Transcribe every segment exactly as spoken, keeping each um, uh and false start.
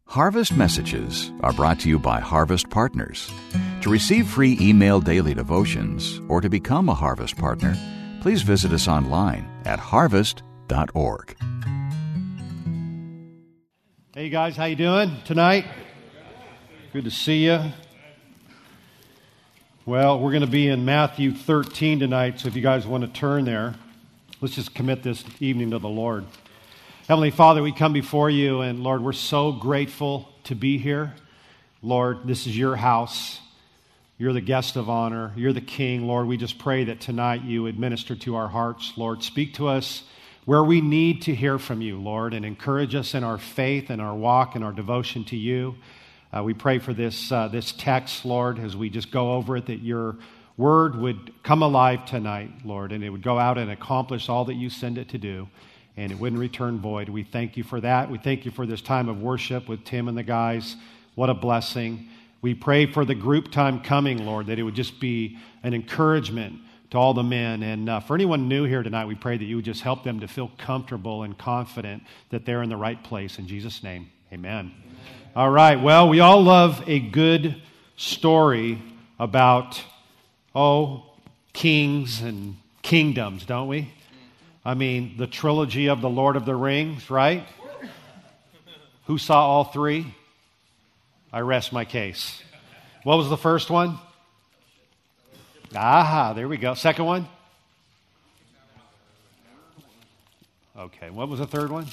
Harvest Messages are brought to you by Harvest Partners. To receive free email daily devotions or to become a Harvest Partner, please visit us online at harvest dot org. Hey guys, how you doing tonight? Good to see you. Well, we're going to be in Matthew thirteen tonight, so if you guys want to turn there, let's just commit this evening to the Lord. Heavenly Father, we come before you, and Lord, we're so grateful to be here. Lord, this is your house. You're the guest of honor. You're the King. Lord, we just pray that tonight you would minister to our hearts. Lord, speak to us where we need to hear from you, Lord, and encourage us in our faith and our walk and our devotion to you. Uh, we pray for this, uh, this text, Lord, as we just go over it, that your word would come alive tonight, Lord, and it would go out and accomplish all that you send it to do, and it wouldn't return void. We thank you for that. We thank you for this time of worship with Tim and the guys. What a blessing. We pray for the group time coming, Lord, that it would just be an encouragement to all the men. And uh, for anyone new here tonight, we pray that you would just help them to feel comfortable and confident that they're in the right place. In Jesus' name, amen. All right, well, we all love a good story about, oh, kings and kingdoms, don't we? I mean, the trilogy of the Lord of the Rings, right? Who saw all three? I rest my case. What was the first one? Aha, there we go. Second one? Okay, what was the third one?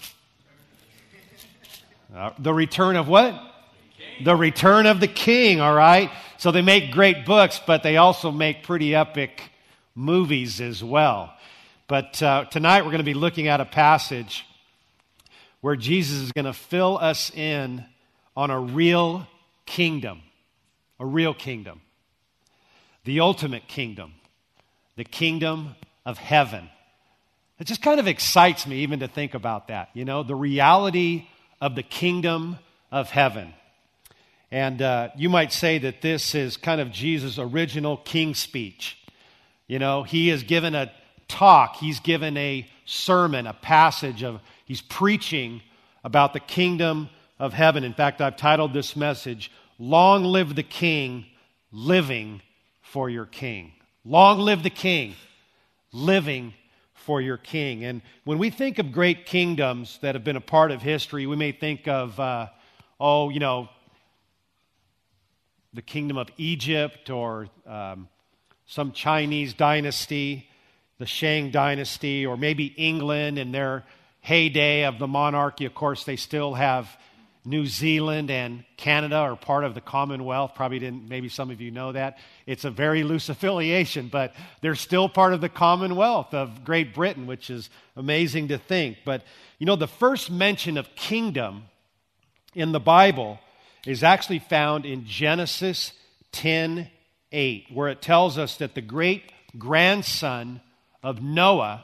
Uh, the Return of what? The, the Return of the King, all right? So they make great books, but they also make pretty epic movies as well. But uh, tonight we're going to be looking at a passage where Jesus is going to fill us in on a real kingdom, a real kingdom, the ultimate kingdom, the kingdom of heaven. It just kind of excites me even to think about that, you know, the reality of the kingdom of heaven. And uh, you might say that this is kind of Jesus' original king speech. You know, he has given a talk, he's given a sermon, a passage of, he's preaching about the kingdom of heaven. In fact, I've titled this message, Long Live the King, Living for Your King. Long live the King, living for your King. And when we think of great kingdoms that have been a part of history, we may think of, uh, oh, you know, the kingdom of Egypt or um, some Chinese dynasty, the Shang dynasty, or maybe England in their heyday of the monarchy. Of course, they still have New Zealand and Canada are part of the Commonwealth. Probably didn't, maybe some of you know that. It's a very loose affiliation, but they're still part of the Commonwealth of Great Britain, which is amazing to think. But, you know, the first mention of kingdom in the Bible is actually found in Genesis ten eight, where it tells us that the great grandson of Noah,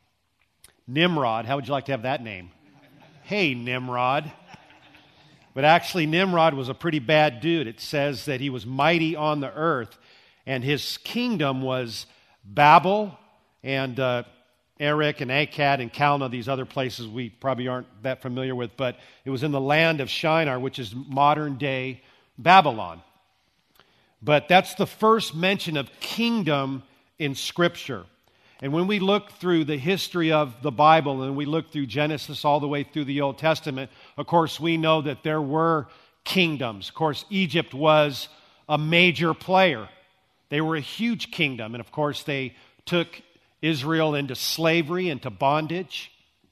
Nimrod, how would you like to have that name? Hey, Nimrod. But actually, Nimrod was a pretty bad dude. It says that he was mighty on the earth, and his kingdom was Babel and uh, Erech and Akkad and Calneh, these other places we probably aren't that familiar with, but it was in the land of Shinar, which is modern-day Babylon. But that's the first mention of kingdom in Scripture. And when we look through the history of the Bible and we look through Genesis all the way through the Old Testament, of course, we know that there were kingdoms. Of course, Egypt was a major player. They were a huge kingdom. And of course, they took Israel into slavery, into bondage.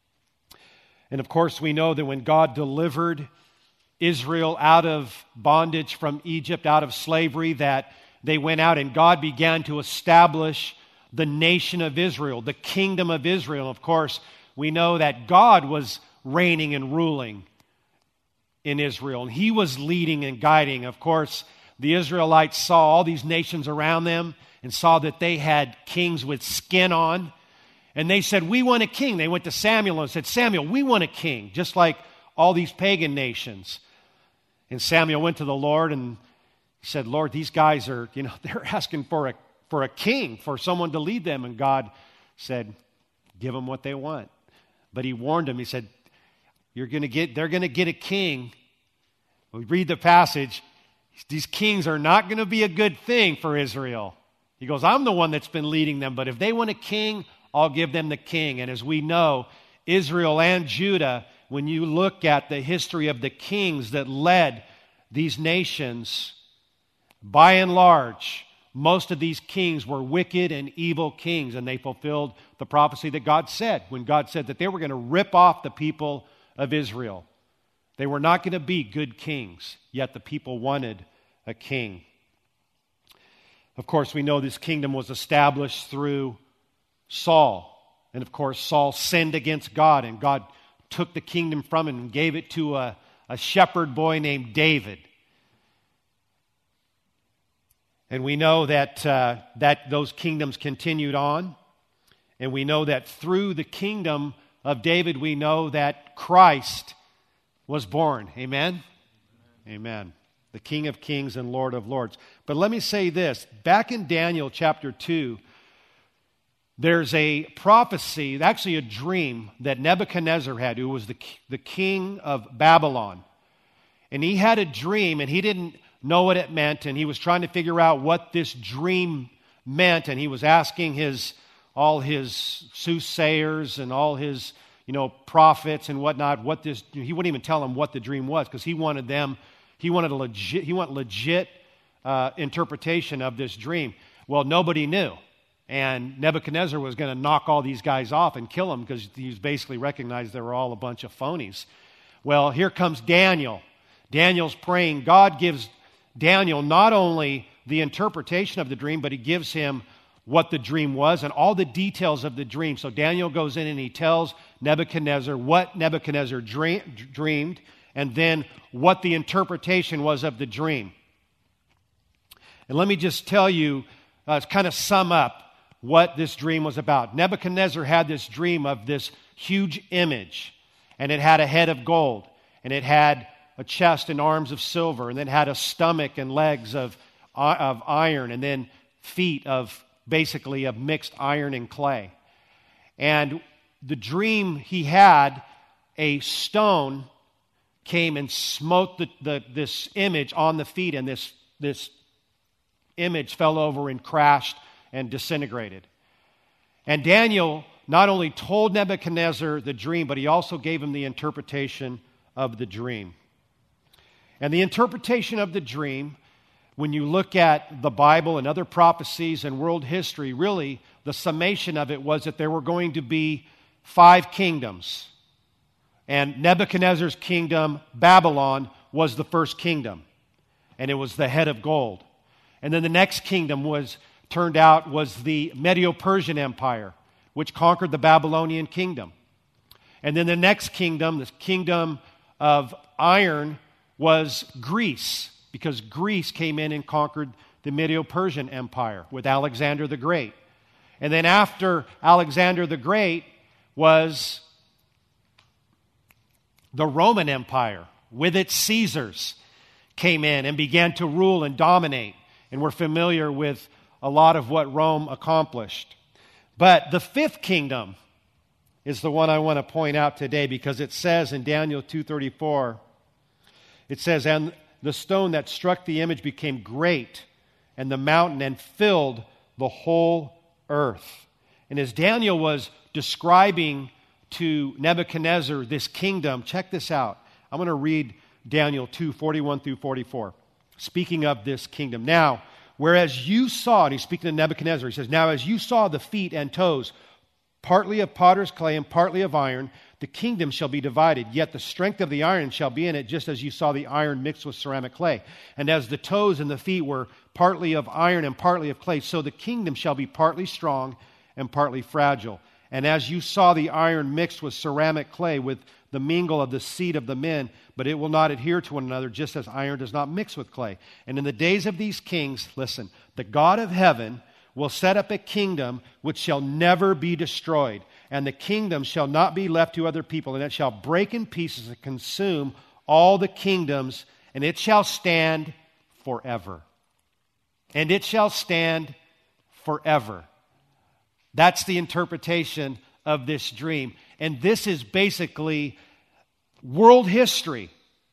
And of course, we know that when God delivered Israel out of bondage from Egypt, out of slavery, that they went out and God began to establish the nation of Israel, the kingdom of Israel. Of course, we know that God was reigning and ruling in Israel, and He was leading and guiding. Of course, the Israelites saw all these nations around them and saw that they had kings with skin on, and they said, we want a king. They went to Samuel and said, Samuel, we want a king, just like all these pagan nations. And Samuel went to the Lord and he said, Lord, these guys are, you know, they're asking for a for a king, for someone to lead them. And God said, give them what they want. But he warned them. He said, "You're going to get. They're going to get a king, We read the passage, these kings are not going to be a good thing for Israel. He goes, I'm the one that's been leading them, but if they want a king, I'll give them the king. And as we know, Israel and Judah, when you look at the history of the kings that led these nations, by and large, most of these kings were wicked and evil kings, and they fulfilled the prophecy that God said, when God said that they were going to rip off the people of Israel. They were not going to be good kings, yet the people wanted a king. Of course, we know this kingdom was established through Saul. And of course, Saul sinned against God, and God took the kingdom from him and gave it to a, a shepherd boy named David. And we know that, uh, that those kingdoms continued on. And we know that through the kingdom of David, we know that Christ was born. Amen? Amen? Amen. The King of Kings and Lord of Lords. But let me say this. Back in Daniel chapter two, there's a prophecy, actually a dream, that Nebuchadnezzar had, who was the, the king of Babylon. And he had a dream, and he didn't know what it meant, and he was trying to figure out what this dream meant, and he was asking his all his soothsayers and all his, you know, prophets and whatnot, what this, he wouldn't even tell them what the dream was, because he wanted them, he wanted a legit, he wanted legit uh, interpretation of this dream. Well, nobody knew. And Nebuchadnezzar was going to knock all these guys off and kill them, because he basically recognized they were all a bunch of phonies. Well, here comes Daniel. Daniel's praying. God gives Daniel not only the interpretation of the dream, but he gives him what the dream was and all the details of the dream. So Daniel goes in and he tells Nebuchadnezzar what Nebuchadnezzar dream, dreamed, and then what the interpretation was of the dream. And let me just tell you, uh, to kind of sum up what this dream was about. Nebuchadnezzar had this dream of this huge image, and it had a head of gold, and it had a chest and arms of silver, and then had a stomach and legs of, of iron, and then feet of basically of mixed iron and clay. And the dream he had, a stone came and smote the, the, this image on the feet, and this, this image fell over and crashed and disintegrated. And Daniel not only told Nebuchadnezzar the dream, but he also gave him the interpretation of the dream. And the interpretation of the dream, when you look at the Bible and other prophecies and world history, really the summation of it was that there were going to be five kingdoms. And Nebuchadnezzar's kingdom, Babylon, was the first kingdom. And it was the head of gold. And then the next kingdom was, turned out, was the Medo-Persian Empire, which conquered the Babylonian kingdom. And then the next kingdom, the kingdom of iron, was Greece, because Greece came in and conquered the Medo-Persian Empire with Alexander the Great. And then after Alexander the Great was the Roman Empire with its Caesars came in and began to rule and dominate. And we're familiar with a lot of what Rome accomplished. But the fifth kingdom is the one I want to point out today, because it says in Daniel two thirty-four, it says, and the stone that struck the image became great, and the mountain, and filled the whole earth. And as Daniel was describing to Nebuchadnezzar this kingdom, check this out. I'm going to read Daniel two forty-one through forty-four. Speaking of this kingdom. Now, whereas you saw, and he's speaking to Nebuchadnezzar, he says, now as you saw the feet and toes, partly of potter's clay and partly of iron, the kingdom shall be divided, yet the strength of the iron shall be in it, just as you saw the iron mixed with ceramic clay. And as the toes and the feet were partly of iron and partly of clay, so the kingdom shall be partly strong and partly fragile. And as you saw the iron mixed with ceramic clay, with the mingle of the seed of the men, but it will not adhere to one another, just as iron does not mix with clay. And in the days of these kings, listen, the God of heaven will set up a kingdom which shall never be destroyed, and the kingdom shall not be left to other people, and it shall break in pieces and consume all the kingdoms, and it shall stand forever. And it shall stand forever. That's the interpretation of this dream. And this is basically world history.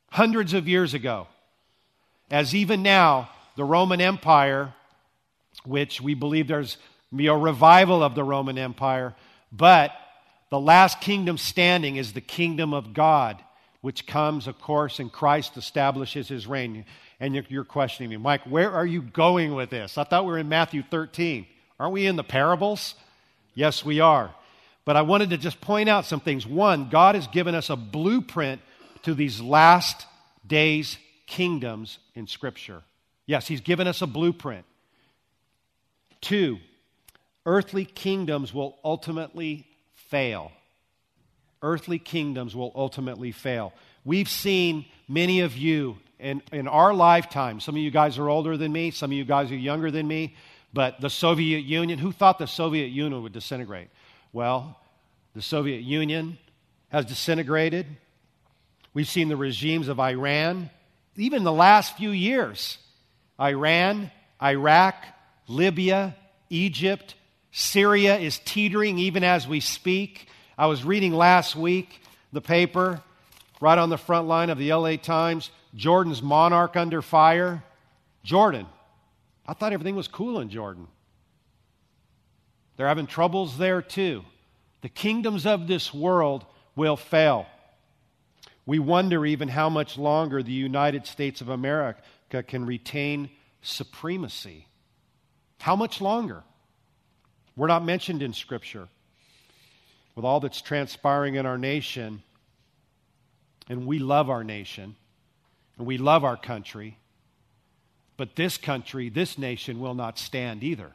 hundreds of years ago. As even now, the Roman Empire, which we believe there's be a revival of the Roman Empire, but the last kingdom standing is the kingdom of God, which comes, of course, and Christ establishes his reign. And you're, you're questioning me, Mike, where are you going with this? I thought we were in Matthew thirteen. Aren't we in the parables? Yes, we are. But I wanted to just point out some things. One, God has given us a blueprint to these last days kingdoms in Scripture. Yes, he's given us a blueprint. Two, earthly kingdoms will ultimately fail. Earthly kingdoms will ultimately fail. We've seen many of you in, in our lifetime. Some of you guys are older than me. Some of you guys are younger than me. But the Soviet Union, who thought the Soviet Union would disintegrate? Well, the Soviet Union has disintegrated. We've seen the regimes of Iran. Even the last few years, Iran, Iraq, Libya, Egypt, Syria is teetering even as we speak. I was reading last week the paper, right on the front line of the L A Times, Jordan's monarch under fire. Jordan. I thought everything was cool in Jordan. They're having troubles there too. The kingdoms of this world will fail. We wonder even how much longer the United States of America can retain supremacy. How much longer? We're not mentioned in Scripture. With all that's transpiring in our nation, and we love our nation, and we love our country, but this country, this nation will not stand either.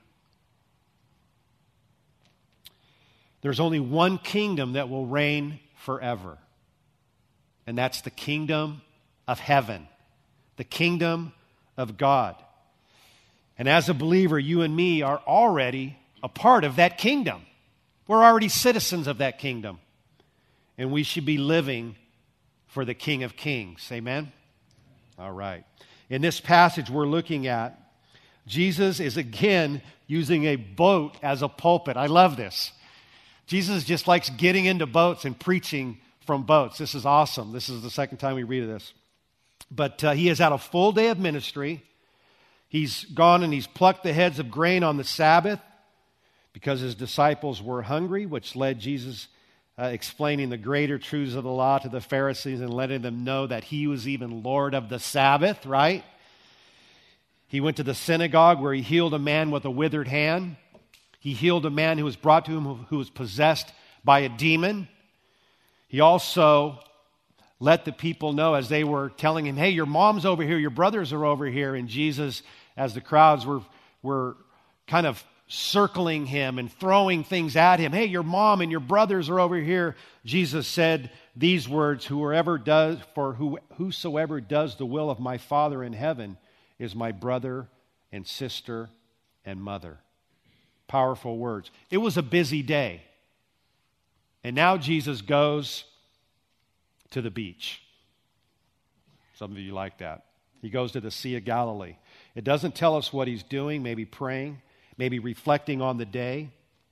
There's only one kingdom that will reign forever, and that's the kingdom of heaven, the kingdom of God. And as a believer, you and me are already a part of that kingdom. We're already citizens of that kingdom. And we should be living for the King of Kings. Amen? All right. In this passage we're looking at, Jesus is again using a boat as a pulpit. I love this. Jesus just likes getting into boats and preaching from boats. This is awesome. This is the second time we read of this. But uh, he has had a full day of ministry. He's gone and he's plucked the heads of grain on the Sabbath because his disciples were hungry, which led Jesus uh, explaining the greater truths of the law to the Pharisees and letting them know that he was even Lord of the Sabbath, right? He went to the synagogue where he healed a man with a withered hand. He healed a man who was brought to him who, who was possessed by a demon. He also let the people know as they were telling him, hey, your mom's over here, your brothers are over here. And Jesus, as the crowds were, were kind of circling him and throwing things at him, hey, your mom and your brothers are over here. Jesus said these words, whoever does, for who, whosoever does the will of my Father in heaven is my brother and sister and mother. Powerful words. It was a busy day. And now Jesus goes to the beach. Some of you like that. He goes to the Sea of Galilee. It doesn't tell us what he's doing, maybe praying, maybe reflecting on the day.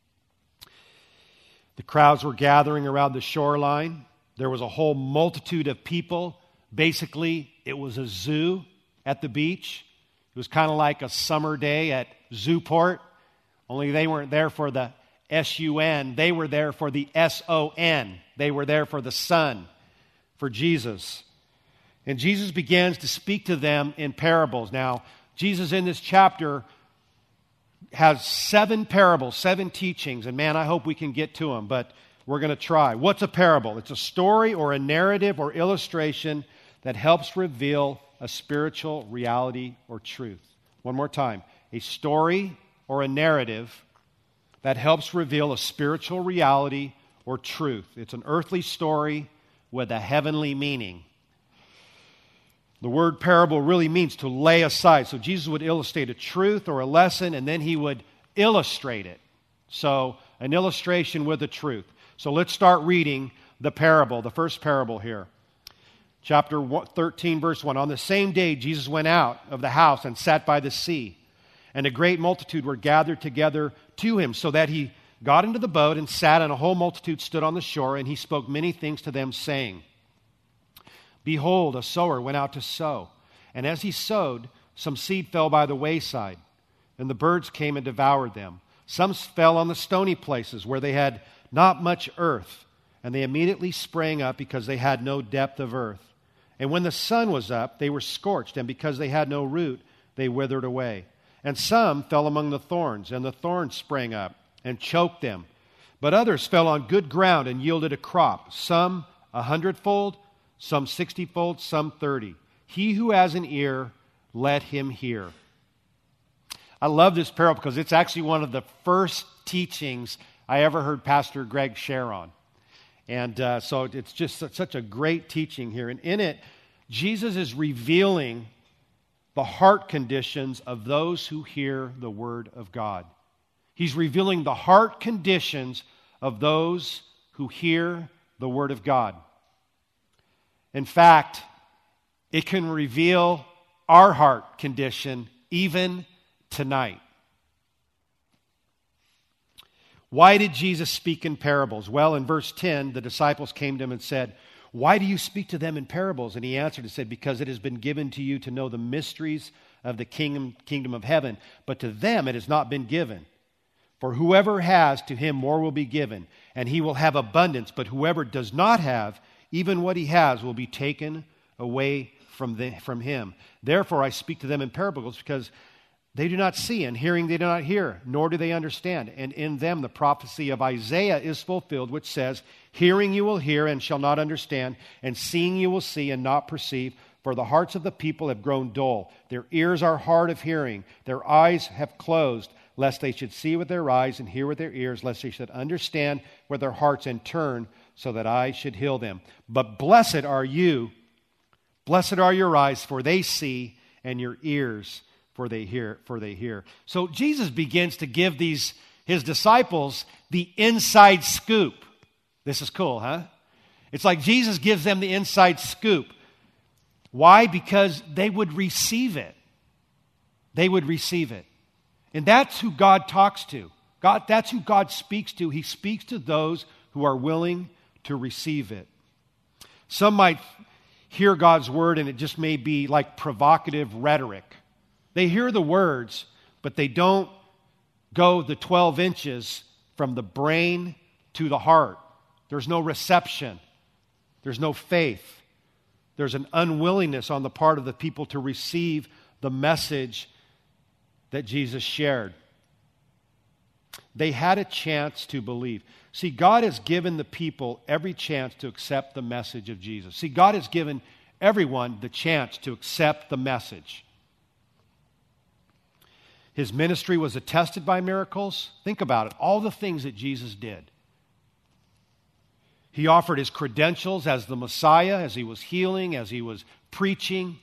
The crowds were gathering around the shoreline. There was a whole multitude of people. Basically, it was a zoo at the beach. It was kind of like a summer day at Zooport, only they weren't there for the S U N. They were there for the S O N. They were there for the sun, for Jesus. And Jesus begins to speak to them in parables. Now, Jesus in this chapter has seven parables, seven teachings, and man, I hope we can get to them, but we're going to try. What's a parable? It's a story or a narrative or illustration that helps reveal a spiritual reality or truth. One more time. A story or a narrative that helps reveal a spiritual reality or truth. It's an earthly story with a heavenly meaning. The word parable really means to lay aside. So Jesus would illustrate a truth or a lesson, and then he would illustrate it. So an illustration with a truth. So let's start reading the parable, the first parable here. Chapter thirteen, verse one. On the same day, Jesus went out of the house and sat by the sea. And a great multitude were gathered together to him, so that he got into the boat and sat, and a whole multitude stood on the shore, and he spoke many things to them, saying, Behold, a sower went out to sow. And as he sowed, some seed fell by the wayside, and the birds came and devoured them. Some fell on the stony places where they had not much earth, and they immediately sprang up because they had no depth of earth. And when the sun was up, they were scorched, and because they had no root, they withered away. And some fell among the thorns, and the thorns sprang up and choked them. But others fell on good ground and yielded a crop, some a hundredfold, some sixtyfold, some thirty. He who has an ear, let him hear. I love this parable because it's actually one of the first teachings I ever heard Pastor Greg share on. And uh, so it's just such a great teaching here. And in it, Jesus is revealing the heart conditions of those who hear the word of God. He's revealing the heart conditions of those who hear the word of God. In fact, it can reveal our heart condition even tonight. Why did Jesus speak in parables? Well, in verse ten, the disciples came to him and said, "Why do you speak to them in parables?" And he answered and said, "Because it has been given to you to know the mysteries of the kingdom, kingdom of heaven, but to them it has not been given. For whoever has, to him more will be given, and he will have abundance. But whoever does not have, even what he has will be taken away from, the, from him. Therefore I speak to them in parables, because they do not see, and hearing they do not hear, nor do they understand. And in them the prophecy of Isaiah is fulfilled, which says, Hearing you will hear and shall not understand, and seeing you will see and not perceive. For the hearts of the people have grown dull. Their ears are hard of hearing. Their eyes have closed, lest they should see with their eyes and hear with their ears, lest they should understand with their hearts and turn, so that I should heal them. But blessed are you, blessed are your eyes, for they see, and your ears, for they hear, for they hear. So Jesus begins to give these his disciples the inside scoop. This is cool, huh? It's like Jesus gives them the inside scoop. Why? Because they would receive it. They would receive it. And that's who God talks to. God, that's who God speaks to. He speaks to those who are willing to receive it. Some might hear God's word and it just may be like provocative rhetoric. They hear the words, but they don't go the twelve inches from the brain to the heart. There's no reception. There's no faith. There's an unwillingness on the part of the people to receive the message that Jesus shared. They had a chance to believe. See, God has given the people every chance to accept the message of Jesus. See, God has given everyone the chance to accept the message. His ministry was attested by miracles. Think about it. All the things that Jesus did. He offered his credentials as the Messiah, as he was healing, as he was preaching.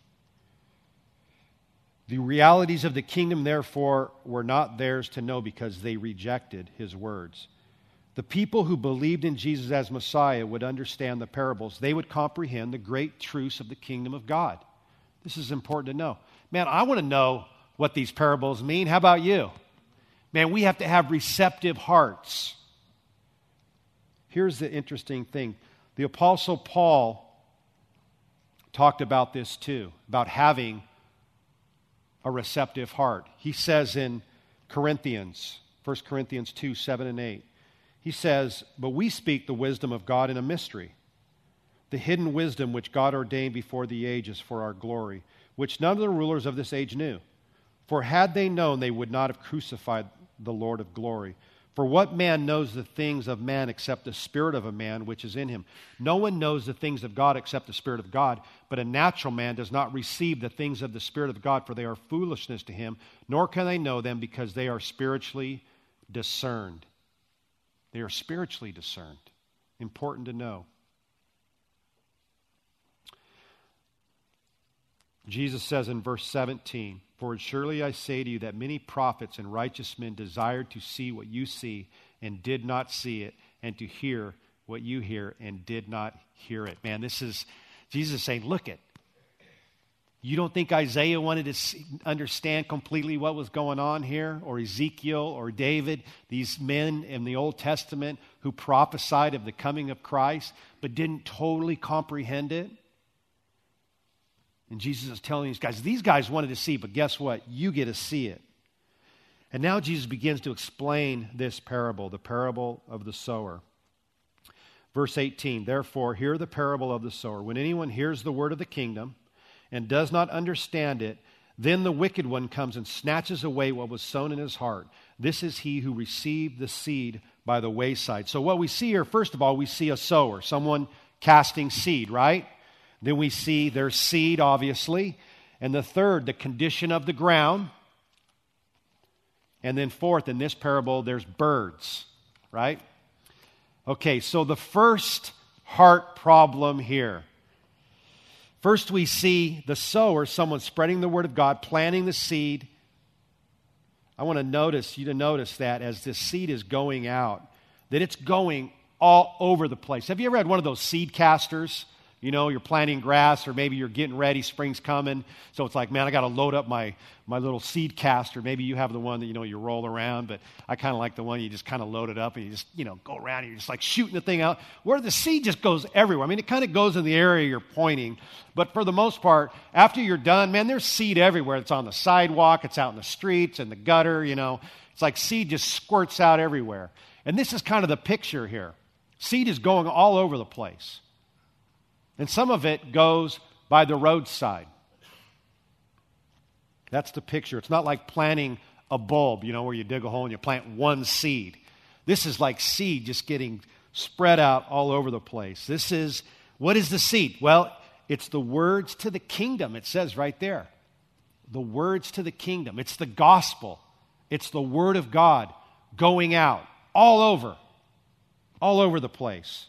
The realities of the kingdom, therefore, were not theirs to know because they rejected his words. The people who believed in Jesus as Messiah would understand the parables. They would comprehend the great truths of the kingdom of God. This is important to know. Man, I want to know what these parables mean. How about you? Man, we have to have receptive hearts. Here's the interesting thing. The Apostle Paul talked about this too, about having a receptive heart. He says in Corinthians, First Corinthians two, seven and eight, he says, "But we speak the wisdom of God in a mystery, the hidden wisdom which God ordained before the ages for our glory, which none of the rulers of this age knew. For had they known, they would not have crucified the Lord of glory. For what man knows the things of man except the spirit of a man which is in him? No one knows the things of God except the Spirit of God. But a natural man does not receive the things of the Spirit of God, for they are foolishness to him, nor can they know them because they are spiritually discerned." They are spiritually discerned. Important to know. Jesus says in verse seventeen, "For surely I say to you that many prophets and righteous men desired to see what you see and did not see it, and to hear what you hear and did not hear it." Man, this is Jesus saying, look it. You don't think Isaiah wanted to see, understand completely what was going on here, or Ezekiel or David, these men in the Old Testament who prophesied of the coming of Christ, but didn't totally comprehend it? And Jesus is telling these guys, these guys wanted to see, but guess what? You get to see it. And now Jesus begins to explain this parable, the parable of the sower. Verse eighteen, therefore, hear the parable of the sower. When anyone hears the word of the kingdom and does not understand it, then the wicked one comes and snatches away what was sown in his heart. This is he who received the seed by the wayside. So what we see here, first of all, we see a sower, someone casting seed, right? Then we see there's seed, obviously. And the third, the condition of the ground. And then fourth, in this parable, there's birds, right? Okay, so the first heart problem here. First, we see the sower, someone spreading the word of God, planting the seed. I want to notice you to notice that as this seed is going out, that it's going all over the place. Have you ever had one of those seed casters? You know, you're planting grass, or maybe you're getting ready, spring's coming. So it's like, man, I got to load up my, my little seed caster. Maybe you have the one that, you know, you roll around, but I kind of like the one you just kind of load it up and you just, you know, go around and you're just like shooting the thing out, where the seed just goes everywhere. I mean, it kind of goes in the area you're pointing, but for the most part, after you're done, man, there's seed everywhere. It's on the sidewalk, it's out in the streets, in the gutter, you know. It's like seed just squirts out everywhere. And this is kind of the picture here. Seed is going all over the place. And some of it goes by the roadside. That's the picture. It's not like planting a bulb, you know, where you dig a hole and you plant one seed. This is like seed just getting spread out all over the place. This is, what is the seed? Well, it's the words to the kingdom. It says right there. The words to the kingdom. It's the gospel. It's the word of God going out all over, all over the place.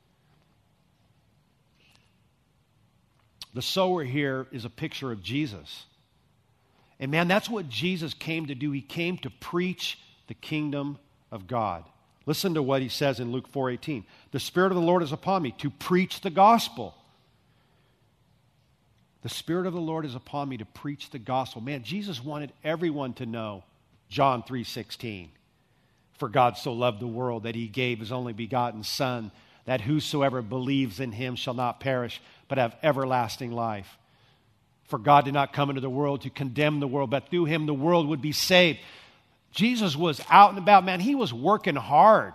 The sower here is a picture of Jesus. And man, that's what Jesus came to do. He came to preach the kingdom of God. Listen to what he says in Luke four eighteen. The Spirit of the Lord is upon me to preach the gospel. The Spirit of the Lord is upon me to preach the gospel. Man, Jesus wanted everyone to know John three sixteen. For God so loved the world that he gave his only begotten Son, that whosoever believes in him shall not perish, but have everlasting life. For God did not come into the world to condemn the world, but through him the world would be saved. Jesus was out and about, man. He was working hard.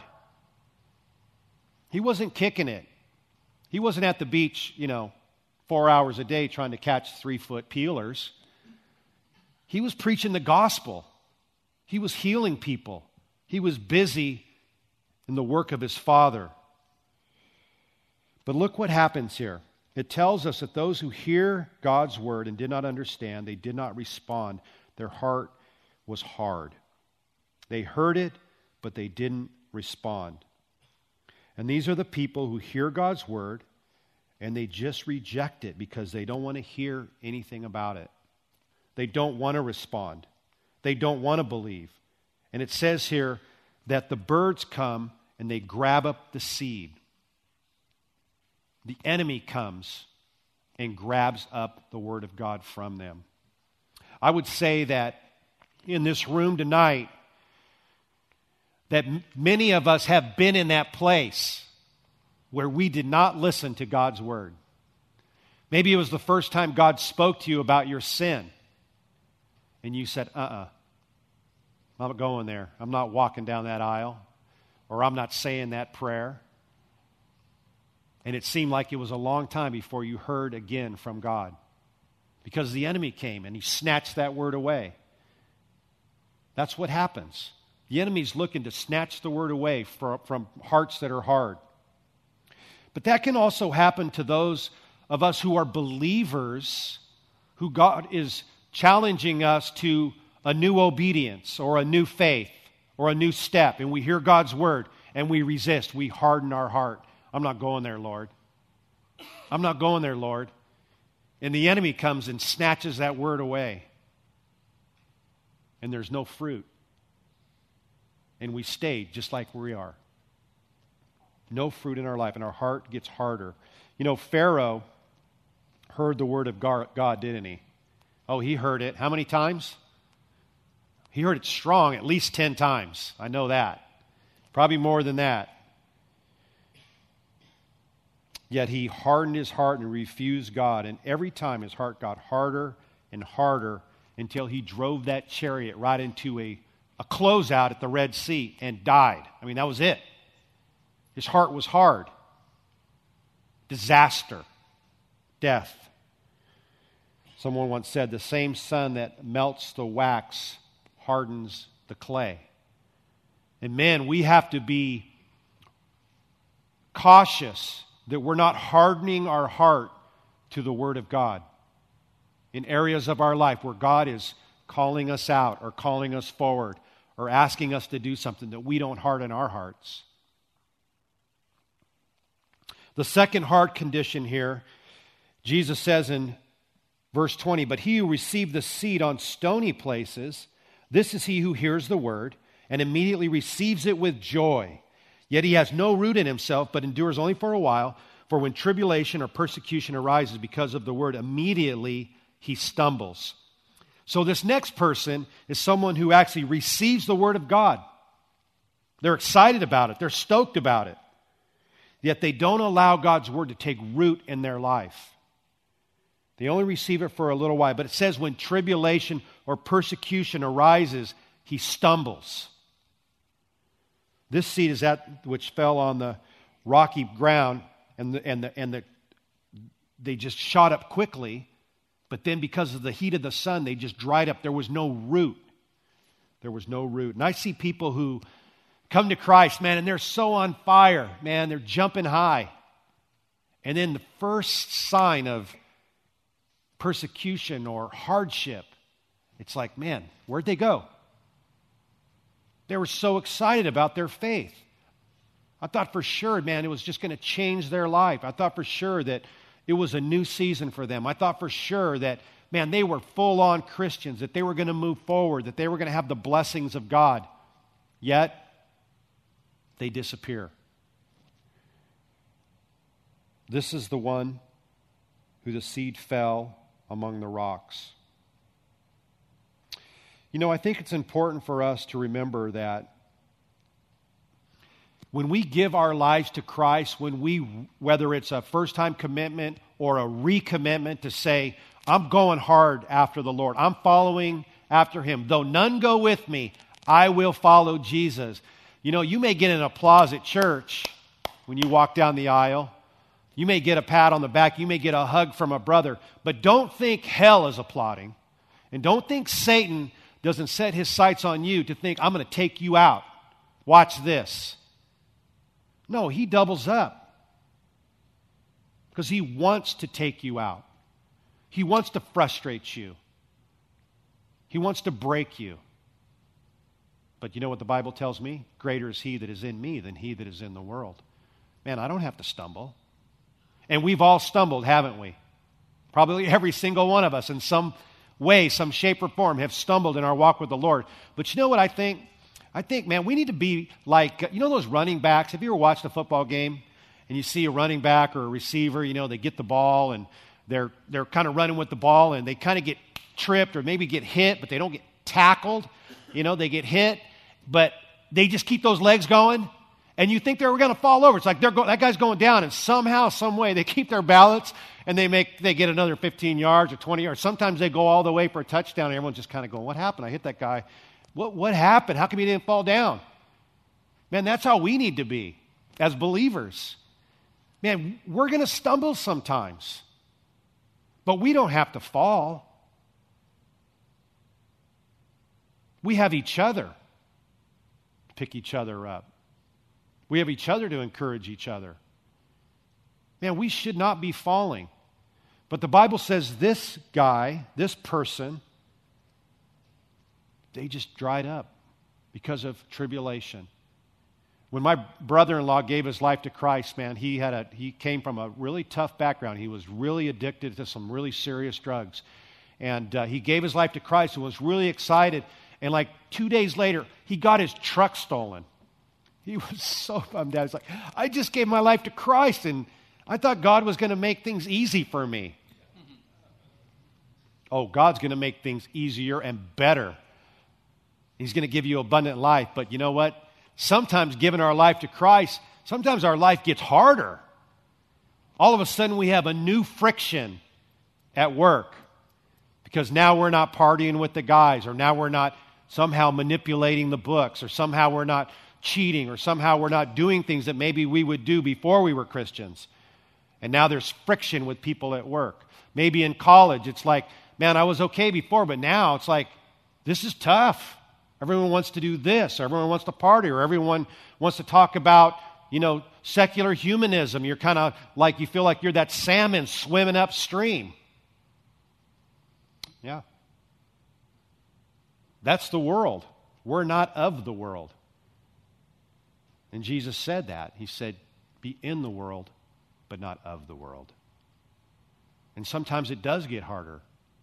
He wasn't kicking it. He wasn't at the beach, you know, four hours a day trying to catch three-foot peelers. He was preaching the gospel. He was healing people. He was busy in the work of his Father. But look what happens here. It tells us that those who hear God's word and did not understand, they did not respond. Their heart was hard. They heard it, but they didn't respond. And these are the people who hear God's word and they just reject it because they don't want to hear anything about it. They don't want to respond. They don't want to believe. And it says here that the birds come and they grab up the seed. The enemy comes and grabs up the word of God from them. I would say that in this room tonight, that m- many of us have been in that place where we did not listen to God's word. Maybe it was the first time God spoke to you about your sin. And you said, uh-uh, I'm not going there. I'm not walking down that aisle. Or I'm not saying that prayer. And it seemed like it was a long time before you heard again from God. Because the enemy came and he snatched that word away. That's what happens. The enemy's looking to snatch the word away from, from hearts that are hard. But that can also happen to those of us who are believers, who God is challenging us to a new obedience or a new faith or a new step. And we hear God's word and we resist. We harden our heart. I'm not going there, Lord. I'm not going there, Lord. And the enemy comes and snatches that word away. And there's no fruit. And we stay just like we are. No fruit in our life, and our heart gets harder. You know, Pharaoh heard the word of God, didn't he? Oh, he heard it. How many times? He heard it strong, at least ten times. I know that. Probably more than that. Yet he hardened his heart and refused God. And every time his heart got harder and harder until he drove that chariot right into a, a closeout at the Red Sea and died. I mean, that was it. His heart was hard. Disaster. Death. Someone once said, the same sun that melts the wax hardens the clay. And man, we have to be cautious that we're not hardening our heart to the Word of God in areas of our life where God is calling us out or calling us forward or asking us to do something, that we don't harden our hearts. The second heart condition here, Jesus says in verse twenty, but he who received the seed on stony places, this is he who hears the word and immediately receives it with joy. Yet he has no root in himself, but endures only for a while. For when tribulation or persecution arises because of the word, immediately he stumbles. So this next person is someone who actually receives the word of God. They're excited about it. They're stoked about it. Yet they don't allow God's word to take root in their life. They only receive it for a little while. But it says when tribulation or persecution arises, he stumbles. This seed is that which fell on the rocky ground, and the, and the, and the, they just shot up quickly. But then because of the heat of the sun, they just dried up. There was no root. There was no root. And I see people who come to Christ, man, and they're so on fire, man. They're jumping high. And then the first sign of persecution or hardship, it's like, man, where'd they go? They were so excited about their faith. I thought for sure, man, it was just going to change their life. I thought for sure that it was a new season for them. I thought for sure that, man, they were full-on Christians, that they were going to move forward, that they were going to have the blessings of God. Yet, they disappear. This is the one who the seed fell among the rocks. You know, I think it's important for us to remember that when we give our lives to Christ, when we, whether it's a first-time commitment or a recommitment to say, I'm going hard after the Lord, I'm following after Him. Though none go with me, I will follow Jesus. You know, you may get an applause at church when you walk down the aisle. You may get a pat on the back. You may get a hug from a brother. But don't think hell is applauding. And don't think Satan doesn't set his sights on you to think, I'm going to take you out. Watch this. No, he doubles up. Because he wants to take you out. He wants to frustrate you. He wants to break you. But you know what the Bible tells me? Greater is he that is in me than he that is in the world. Man, I don't have to stumble. And we've all stumbled, haven't we? Probably every single one of us in some way, some shape or form have stumbled in our walk with the Lord. But you know what I think? I think, man, we need to be like, you know those running backs? Have you ever watched a football game and you see a running back or a receiver, you know, they get the ball and they're they're kind of running with the ball and they kind of get tripped or maybe get hit, but they don't get tackled. You know, they get hit, but they just keep those legs going. And you think they're going to fall over. It's like they're go- that guy's going down, and somehow, some way, they keep their balance, and they make they get another fifteen yards or twenty yards. Sometimes they go all the way for a touchdown, and everyone's just kind of going, what happened? I hit that guy. What, what happened? How come he didn't fall down? Man, that's how we need to be as believers. Man, we're going to stumble sometimes, but we don't have to fall. We have each other to pick each other up. We have each other to encourage each other. Man, we should not be falling. But the Bible says this guy, this person, they just dried up because of tribulation. When my brother-in-law gave his life to Christ, man, he had a he came from a really tough background. He was really addicted to some really serious drugs. And uh, he gave his life to Christ and was really excited. And like two days later, he got his truck stolen. He was so bummed out. He's like, I just gave my life to Christ, and I thought God was going to make things easy for me. Oh, God's going to make things easier and better. He's going to give you abundant life. But you know what? Sometimes giving our life to Christ, sometimes our life gets harder. All of a sudden we have a new friction at work because now we're not partying with the guys, or now we're not somehow manipulating the books, or somehow we're not cheating, or somehow we're not doing things that maybe we would do before we were Christians. And now there's friction with people at work. Maybe in college it's like, man, I was okay before, but now it's like, this is tough. Everyone wants to do this, or everyone wants to party, or everyone wants to talk about, you know, secular humanism. You're kind of like, you feel like you're that salmon swimming upstream. Yeah. That's the world. We're not of the world. And Jesus said that. He said, be in the world, but not of the world. And sometimes it does get harder.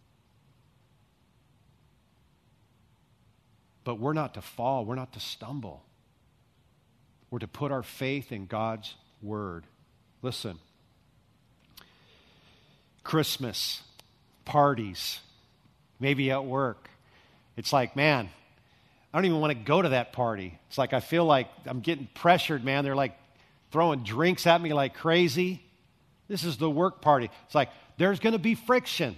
But we're not to fall. We're not to stumble. We're to put our faith in God's Word. Listen. Christmas, parties, maybe at work. It's like, man, I don't even want to go to that party. It's like I feel like I'm getting pressured, man. They're like throwing drinks at me like crazy. This is the work party. It's like there's going to be friction.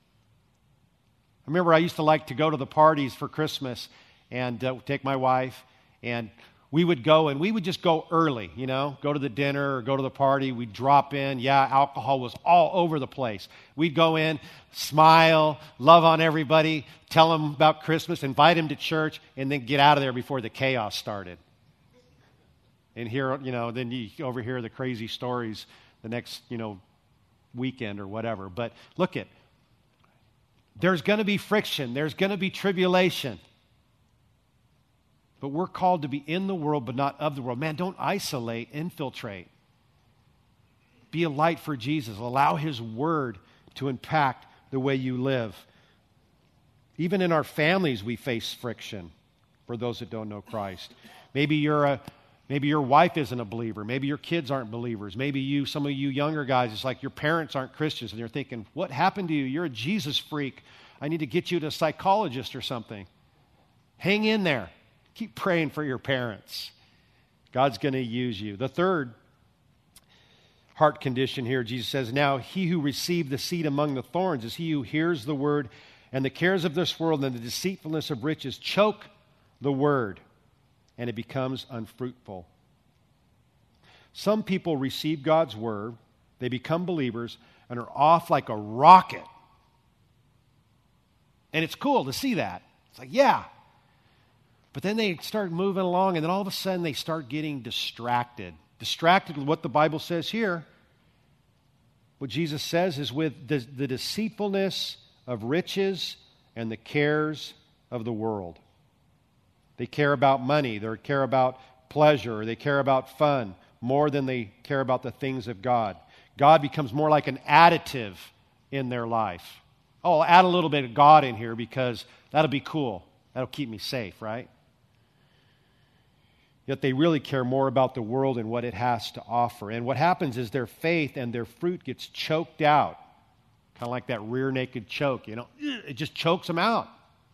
I remember I used to like to go to the parties for Christmas and uh, take my wife, and we would go, and we would just go early, you know, go to the dinner or go to the party. We'd drop in. Yeah, alcohol was all over the place. We'd go in, smile, love on everybody, tell them about Christmas, invite them to church, and then get out of there before the chaos started. And here, you know, then you overhear the crazy stories the next, you know, weekend or whatever. But look it, there's going to be friction. There's going to be tribulation. But we're called to be in the world, but not of the world. Man, don't isolate, infiltrate. Be a light for Jesus. Allow His Word to impact the way you live. Even in our families, we face friction for those that don't know Christ. Maybe you're a, maybe your wife isn't a believer. Maybe your kids aren't believers. Maybe you, some of you younger guys, it's like your parents aren't Christians, and you're thinking, what happened to you? You're a Jesus freak. I need to get you to a psychologist or something. Hang in there. Keep praying for your parents. God's going to use you. The third heart condition here, Jesus says, now he who received the seed among the thorns is he who hears the word, and the cares of this world and the deceitfulness of riches choke the word, and it becomes unfruitful. Some people receive God's word, they become believers, and are off like a rocket. And it's cool to see that. It's like, yeah. But then they start moving along, and then all of a sudden they start getting distracted. Distracted with what the Bible says here. What Jesus says is with the, the deceitfulness of riches and the cares of the world. They care about money, they care about pleasure, they care about fun more than they care about the things of God. God becomes more like an additive in their life. Oh, I'll add a little bit of God in here because that'll be cool. That'll keep me safe, right? Yet they really care more about the world and what it has to offer. And what happens is their faith and their fruit gets choked out. Kind of like that rear naked choke, you know. It just chokes them out.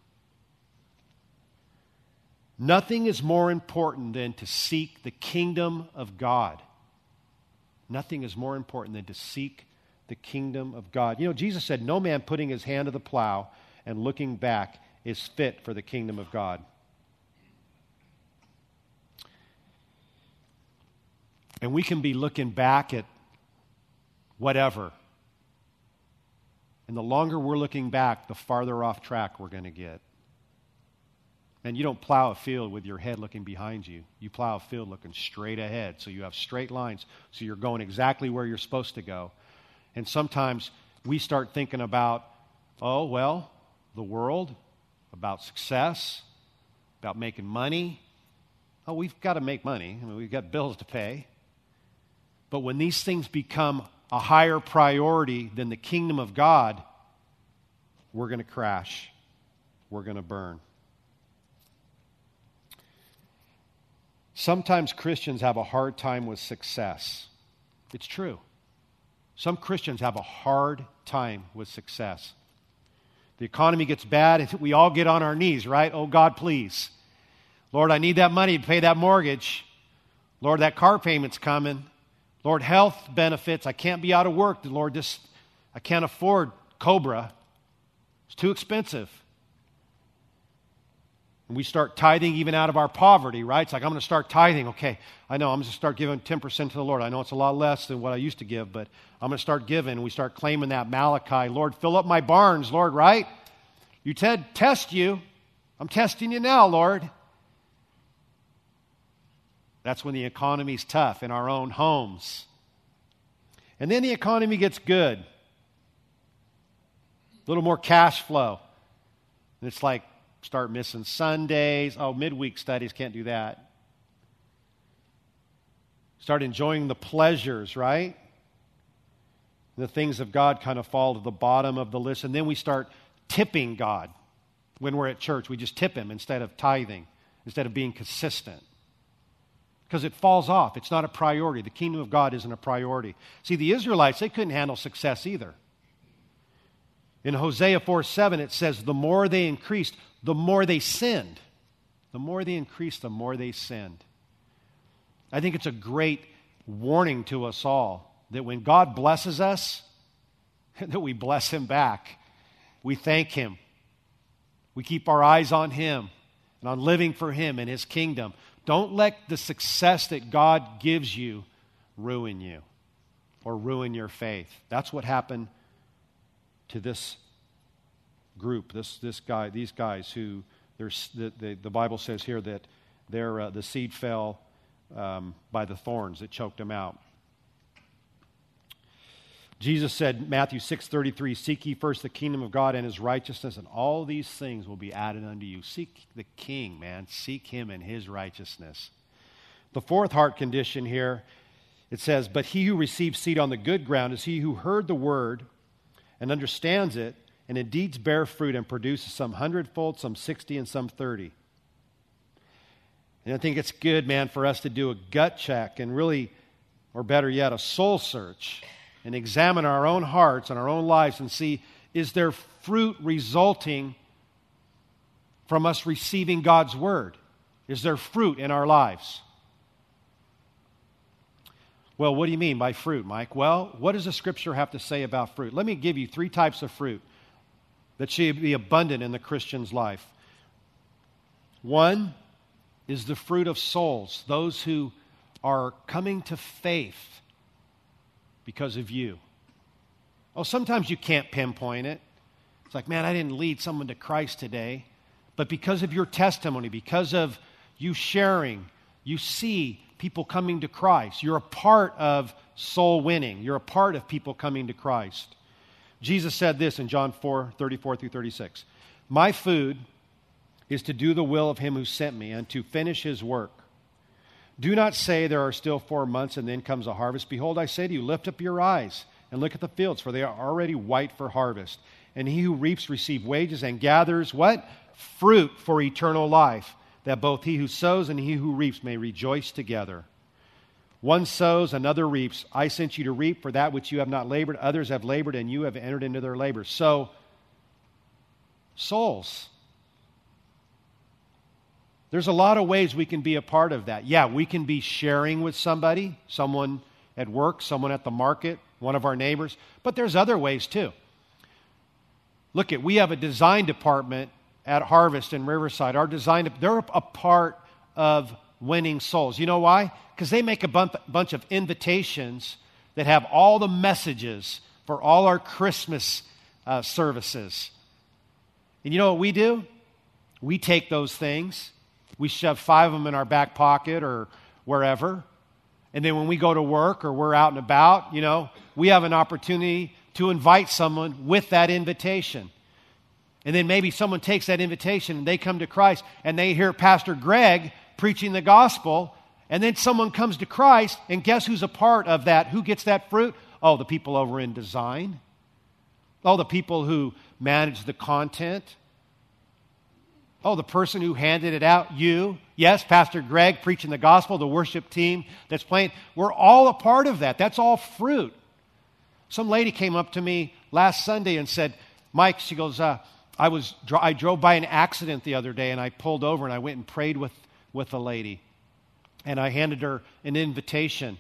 Nothing is more important than to seek the kingdom of God. Nothing is more important than to seek the kingdom of God. You know, Jesus said, no man putting his hand to the plow and looking back is fit for the kingdom of God. And we can be looking back at whatever. And the longer we're looking back, the farther off track we're going to get. And you don't plow a field with your head looking behind you. You plow a field looking straight ahead. So you have straight lines. So you're going exactly where you're supposed to go. And sometimes we start thinking about, oh, well, the world, about success, about making money. Oh, we've got to make money. I mean, we've got bills to pay. But when these things become a higher priority than the kingdom of God, we're going to crash. We're going to burn. Sometimes Christians have a hard time with success. It's true. Some Christians have a hard time with success. The economy gets bad, and we all get on our knees, right? Oh, God, please. Lord, I need that money to pay that mortgage. Lord, that car payment's coming. Lord, health benefits. I can't be out of work. Lord, this, I can't afford Cobra. It's too expensive. And we start tithing even out of our poverty, right? It's like, I'm going to start tithing. Okay, I know, I'm going to start giving ten percent to the Lord. I know it's a lot less than what I used to give, but I'm going to start giving. And we start claiming that Malachi, Lord, fill up my barns, Lord, right? You said, test you. I'm testing you now, Lord. That's when the economy's tough in our own homes. And then the economy gets good. A little more cash flow. And it's like, start missing Sundays. Oh, midweek studies, can't do that. Start enjoying the pleasures, right? The things of God kind of fall to the bottom of the list. And then we start tipping God. When we're at church, we just tip Him instead of tithing, instead of being consistent. Because it falls off. It's not a priority. The kingdom of God isn't a priority. See, the Israelites, they couldn't handle success either. In Hosea four seven, it says, the more they increased, the more they sinned. The more they increased, the more they sinned. I think it's a great warning to us all that when God blesses us, that we bless Him back. We thank Him. We keep our eyes on Him and on living for Him and His kingdom. Don't let the success that God gives you ruin you or ruin your faith. That's what happened to this group, this this guy, these guys who there's the, the, the Bible says here that their uh, the seed fell um, by the thorns that choked them out. Jesus said, Matthew six thirty-three, seek ye first the kingdom of God and His righteousness, and all these things will be added unto you. Seek the King, man. Seek Him and His righteousness. The fourth heart condition here, it says, but he who receives seed on the good ground is he who heard the word and understands it, and indeed bear fruit and produces some hundredfold, some sixty, and some thirty. And I think it's good, man, for us to do a gut check and really, or better yet, a soul search and examine our own hearts and our own lives and see, is there fruit resulting from us receiving God's word? Is there fruit in our lives? Well, what do you mean by fruit, Mike? Well, what does the Scripture have to say about fruit? Let me give you three types of fruit that should be abundant in the Christian's life. One is the fruit of souls, those who are coming to faith because of you. Oh, sometimes you can't pinpoint it. It's like, man, I didn't lead someone to Christ today. But because of your testimony, because of you sharing, you see people coming to Christ. You're a part of soul winning. You're a part of people coming to Christ. Jesus said this in John four thirty-four through thirty-six. My food is to do the will of Him who sent me and to finish His work. Do not say there are still four months and then comes a harvest. Behold, I say to you, lift up your eyes and look at the fields, for they are already white for harvest. And he who reaps receives wages and gathers what? Fruit for eternal life, that both he who sows and he who reaps may rejoice together. One sows, another reaps. I sent you to reap for that which you have not labored. Others have labored, and you have entered into their labor. So, souls. There's a lot of ways we can be a part of that. Yeah, we can be sharing with somebody, someone at work, someone at the market, one of our neighbors. But there's other ways too. Look at, we have a design department at Harvest in Riverside. Our design, they're a part of winning souls. You know why? Because they make a bump, bunch of invitations that have all the messages for all our Christmas uh, services. And you know what we do? We take those things, we shove five of them in our back pocket or wherever, and then when we go to work or we're out and about, you know, we have an opportunity to invite someone with that invitation. And then maybe someone takes that invitation and they come to Christ and they hear Pastor Greg preaching the gospel, and then someone comes to Christ, and guess who's a part of that? Who gets that fruit? Oh, the people over in design. Oh, the people who manage the content. Oh, the person who handed it out, you. Yes, Pastor Greg preaching the gospel, the worship team that's playing. We're all a part of that. That's all fruit. Some lady came up to me last Sunday and said, Mike, she goes, uh, I was I drove by an accident the other day, and I pulled over and I went and prayed with, with a lady. And I handed her an invitation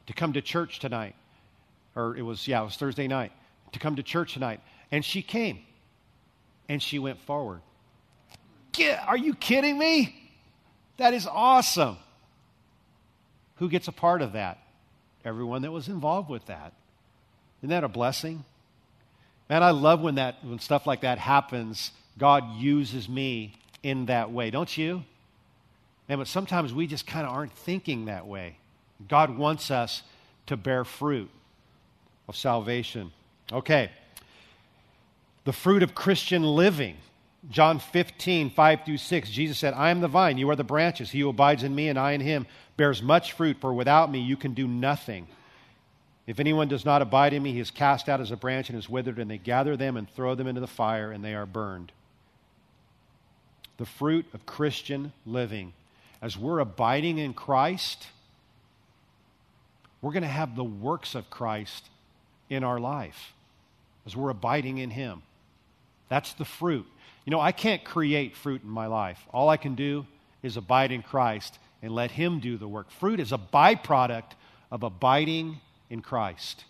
to come to church tonight. Or it was, yeah, it was Thursday night. To come to church tonight. And she came. And she went forward. Get, are you kidding me? That is awesome. Who gets a part of that? Everyone that was involved with that. Isn't that a blessing? Man, I love when that when stuff like that happens. God uses me in that way, don't you? And but sometimes we just kind of aren't thinking that way. God wants us to bear fruit of salvation. Okay. The fruit of Christian living. John fifteen, five through six, Jesus said, I am the vine, you are the branches. He who abides in me and I in him bears much fruit, for without me you can do nothing. If anyone does not abide in me, he is cast out as a branch and is withered, and they gather them and throw them into the fire, and they are burned. The fruit of Christian living. As we're abiding in Christ, we're going to have the works of Christ in our life as we're abiding in him. That's the fruit. You know, I can't create fruit in my life. All I can do is abide in Christ and let him do the work. Fruit is a byproduct of abiding in Christ.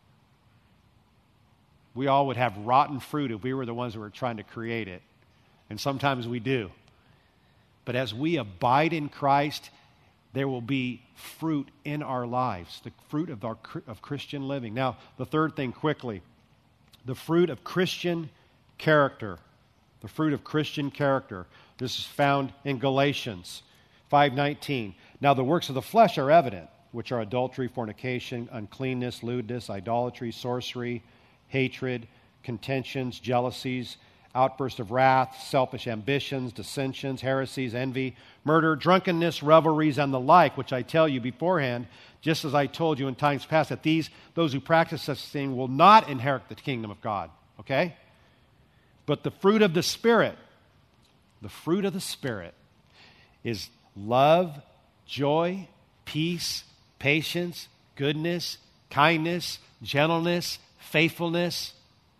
We all would have rotten fruit if we were the ones who were trying to create it. And sometimes we do. But as we abide in Christ, there will be fruit in our lives, the fruit of our of Christian living. Now, the third thing quickly, the fruit of Christian character. The fruit of Christian character. This is found in Galatians five nineteen. Now the works of the flesh are evident, which are adultery, fornication, uncleanness, lewdness, idolatry, sorcery, hatred, contentions, jealousies, outbursts of wrath, selfish ambitions, dissensions, heresies, envy, murder, drunkenness, revelries, and the like, which I tell you beforehand, just as I told you in times past, that these, those who practice such things will not inherit the kingdom of God. Okay? But the fruit of the Spirit, the fruit of the Spirit is love, joy, peace, patience, goodness, kindness, gentleness, faithfulness.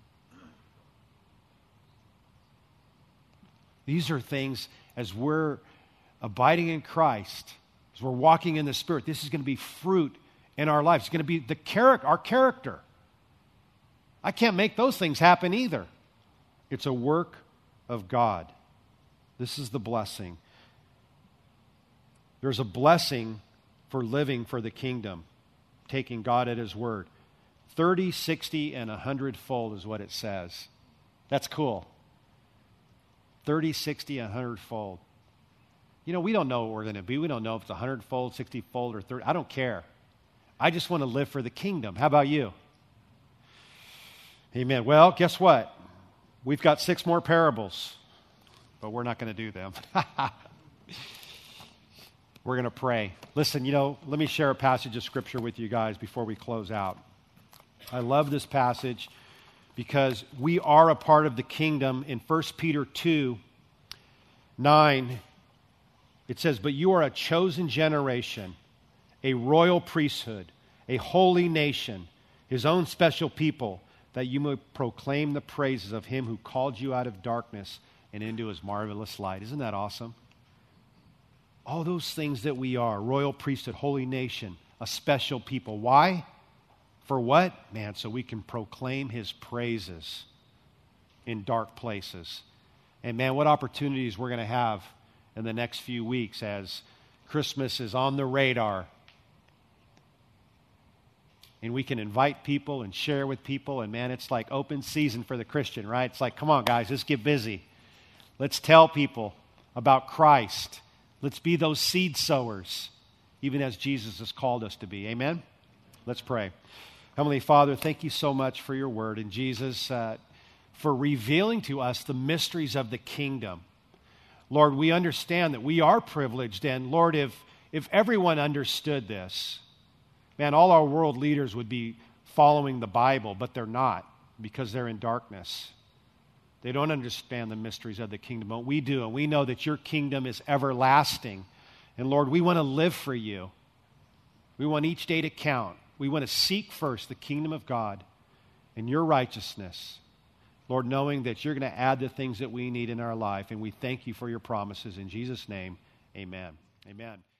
These are things, as we're abiding in Christ, as we're walking in the Spirit, this is going to be fruit in our lives. It's going to be the character, our character. I can't make those things happen either. It's a work of God. This is the blessing. There's a blessing for living for the kingdom, taking God at his word. thirty, sixty, and a hundred fold is what it says. That's cool. thirty, sixty, and a hundred fold. You know, we don't know what we're going to be. We don't know if it's a hundred fold, sixty fold, or thirty. I don't care. I just want to live for the kingdom. How about you? Amen. Well, guess what? We've got six more parables, but we're not going to do them. We're going to pray. Listen, you know, let me share a passage of Scripture with you guys before we close out. I love this passage because we are a part of the kingdom. In First Peter two, nine, it says, but you are a chosen generation, a royal priesthood, a holy nation, his own special people, that you may proclaim the praises of him who called you out of darkness and into his marvelous light. Isn't that awesome? All those things that we are, royal priesthood, holy nation, a special people. Why? For what? Man, so we can proclaim his praises in dark places. And man, what opportunities we're going to have in the next few weeks as Christmas is on the radar. And we can invite people and share with people. And man, it's like open season for the Christian, right? It's like, come on, guys, let's get busy. Let's tell people about Christ. Let's be those seed sowers, even as Jesus has called us to be. Amen? Let's pray. Heavenly Father, thank you so much for your word. And Jesus, uh, for revealing to us the mysteries of the kingdom. Lord, we understand that we are privileged. And Lord, if, if everyone understood this, man, all our world leaders would be following the Bible, but they're not because they're in darkness. They don't understand the mysteries of the kingdom, but we do, and we know that your kingdom is everlasting. And Lord, we want to live for you. We want each day to count. We want to seek first the kingdom of God and your righteousness. Lord, knowing that you're going to add the things that we need in our life, and we thank you for your promises. In Jesus' name, amen. Amen.